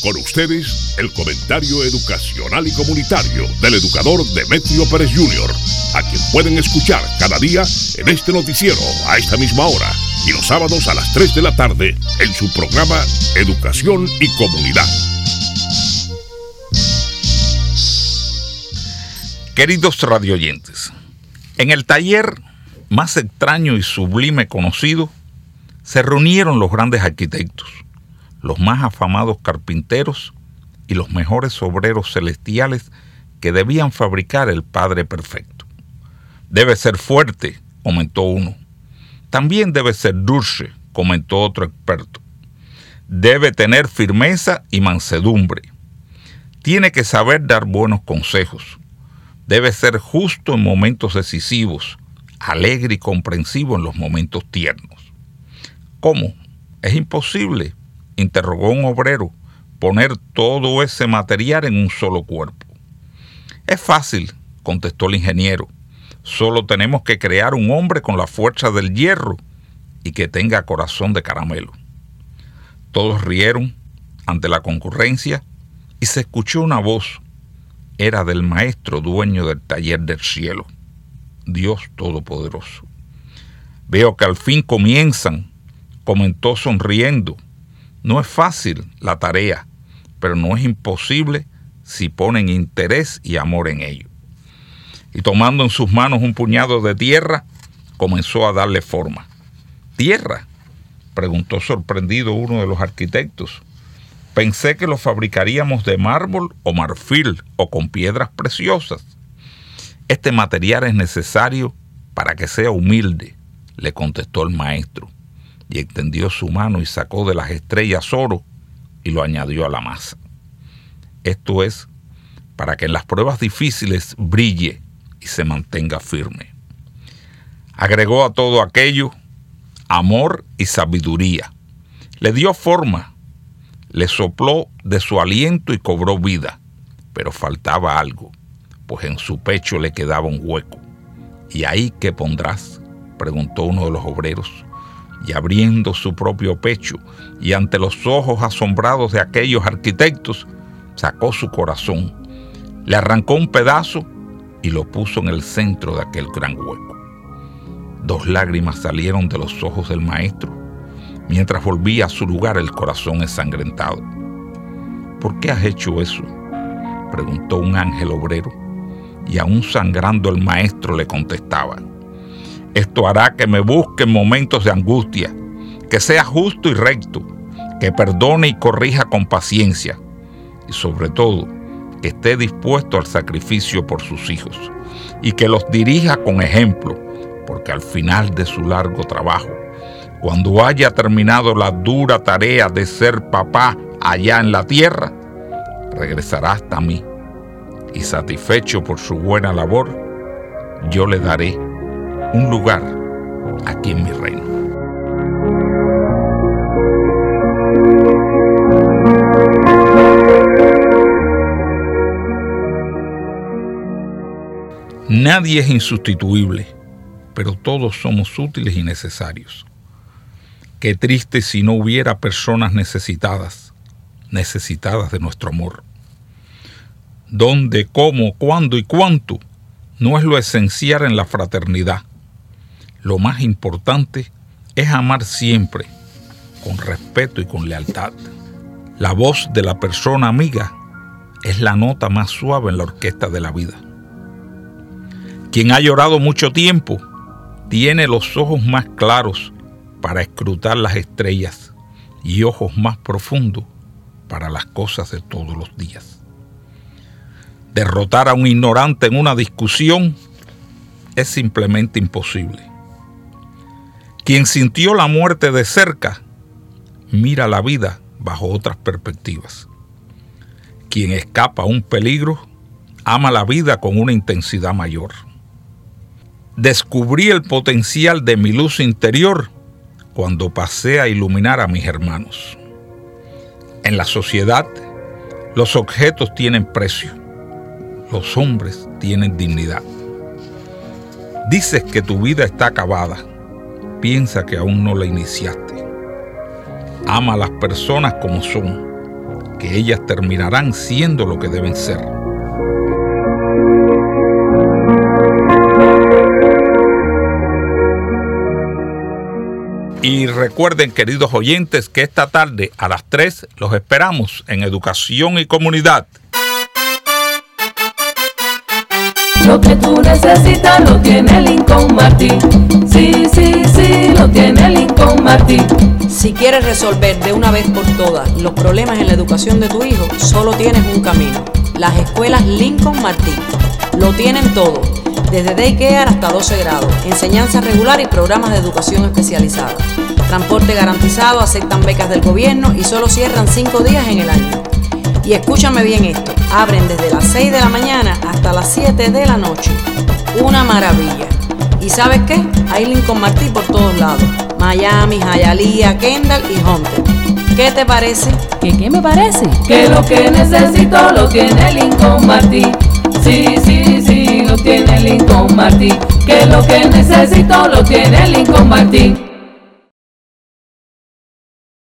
Con ustedes, el comentario educacional y comunitario del educador Demetrio Pérez Jr., a quien pueden escuchar cada día en este noticiero a esta misma hora y los sábados a las 3 de la tarde en su programa Educación y Comunidad. Queridos radioyentes, en el taller más extraño y sublime conocido, se reunieron los grandes arquitectos, los más afamados carpinteros y los mejores obreros celestiales que debían fabricar el Padre Perfecto. Debe ser fuerte, comentó uno. También debe ser dulce, comentó otro experto. Debe tener firmeza y mansedumbre. Tiene que saber dar buenos consejos. Debe ser justo en momentos decisivos, alegre y comprensivo en los momentos tiernos. ¿Cómo? ¿Es imposible?, interrogó un obrero, poner todo ese material en un solo cuerpo. Es fácil, contestó el ingeniero. Solo tenemos que crear un hombre con la fuerza del hierro y que tenga corazón de caramelo. Todos rieron ante la concurrencia y se escuchó una voz. Era del maestro dueño del taller del cielo, Dios Todopoderoso. Veo que al fin comienzan, comentó sonriendo. No es fácil la tarea, pero no es imposible si ponen interés y amor en ello. Y tomando en sus manos un puñado de tierra, comenzó a darle forma. ¿Tierra?, preguntó sorprendido uno de los arquitectos. Pensé que lo fabricaríamos de mármol o marfil o con piedras preciosas. Este material es necesario para que sea humilde, le contestó el maestro, y extendió su mano y sacó de las estrellas oro y lo añadió a la masa. Esto es para que en las pruebas difíciles brille y se mantenga firme. Agregó a todo aquello amor y sabiduría. Le dio forma, le sopló de su aliento y cobró vida, pero faltaba algo, pues en su pecho le quedaba un hueco. ¿Y ahí qué pondrás?, preguntó uno de los obreros. Y abriendo su propio pecho y ante los ojos asombrados de aquellos arquitectos, sacó su corazón, le arrancó un pedazo y lo puso en el centro de aquel gran hueco. 2 lágrimas salieron de los ojos del maestro, mientras volvía a su lugar el corazón ensangrentado. ¿Por qué has hecho eso?, preguntó un ángel obrero, y aún sangrando el maestro le contestaba. Esto hará que me busque en momentos de angustia, que sea justo y recto, que perdone y corrija con paciencia, y sobre todo, que esté dispuesto al sacrificio por sus hijos, y que los dirija con ejemplo, porque al final de su largo trabajo, cuando haya terminado la dura tarea de ser papá allá en la tierra, regresará hasta mí, y satisfecho por su buena labor, yo le daré un lugar aquí en mi reino. Nadie es insustituible, pero todos somos útiles y necesarios. Qué triste si no hubiera personas necesitadas de nuestro amor. ¿Dónde, cómo, cuándo y cuánto? No es lo esencial en la fraternidad. Lo más importante es amar siempre, con respeto y con lealtad. La voz de la persona amiga es la nota más suave en la orquesta de la vida. Quien ha llorado mucho tiempo tiene los ojos más claros para escrutar las estrellas y ojos más profundos para las cosas de todos los días. Derrotar a un ignorante en una discusión es simplemente imposible. Quien sintió la muerte de cerca, mira la vida bajo otras perspectivas. Quien escapa a un peligro, ama la vida con una intensidad mayor. Descubrí el potencial de mi luz interior cuando pasé a iluminar a mis hermanos. En la sociedad, los objetos tienen precio. Los hombres tienen dignidad. Dices que tu vida está acabada. Piensa que aún no la iniciaste. Ama a las personas como son. que ellas terminarán siendo lo que deben ser. Y recuerden, queridos oyentes, que esta tarde a las 3 los esperamos en Educación y Comunidad. Lo que tú necesitas lo tiene Lincoln Martin. Sí, sí, sí, lo tiene Lincoln Martin. Si quieres resolver de una vez por todas los problemas en la educación de tu hijo, solo tienes un camino: las escuelas Lincoln Martin. Lo tienen todo, desde daycare hasta 12 grados, enseñanza regular y programas de educación especializada. Transporte garantizado, aceptan becas del gobierno y solo cierran 5 días en el año. Y escúchame bien esto, abren desde las 6 de la mañana hasta las 7 de la noche. Una maravilla. ¿Y sabes qué? Hay Lincoln Martin por todos lados: Miami, Hialeah, Kendall y Hunter. ¿Qué te parece? ¿Qué me parece? Que lo que necesito lo tiene Lincoln Martin. Sí, sí, sí, lo tiene Lincoln Martin. Que lo que necesito lo tiene Lincoln Martin.